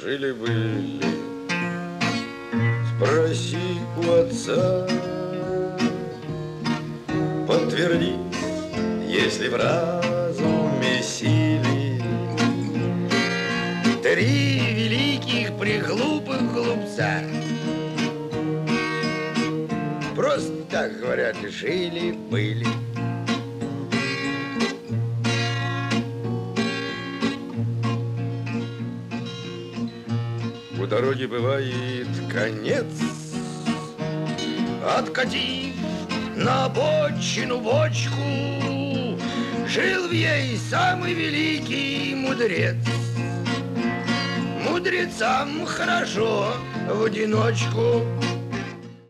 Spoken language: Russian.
жили-были. Спроси у отца, подтверди, если в разуме силе. Три великих приглупых глупца просто так, говорят, жили-были. У дороги бывает конец. Откатив на обочину бочку, жил в ней самый великий мудрец. Мудрецам хорошо в одиночку.